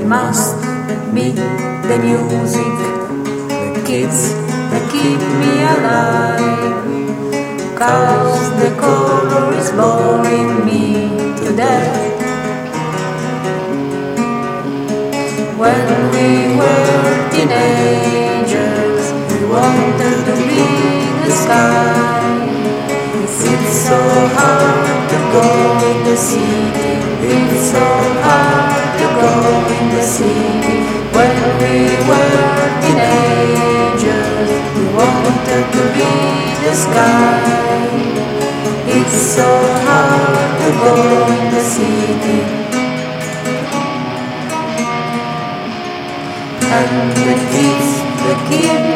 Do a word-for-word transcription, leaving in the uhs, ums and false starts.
must be the music, the kids that keep me alive. Cause the color is boring me to death. When we were teenagers, we wanted to be the sky. It's so hard to go in the city. It's so hard to go in the city. When we were teenagers, we wanted to be the sky. It's so hard to go in the city. And the kids, the kids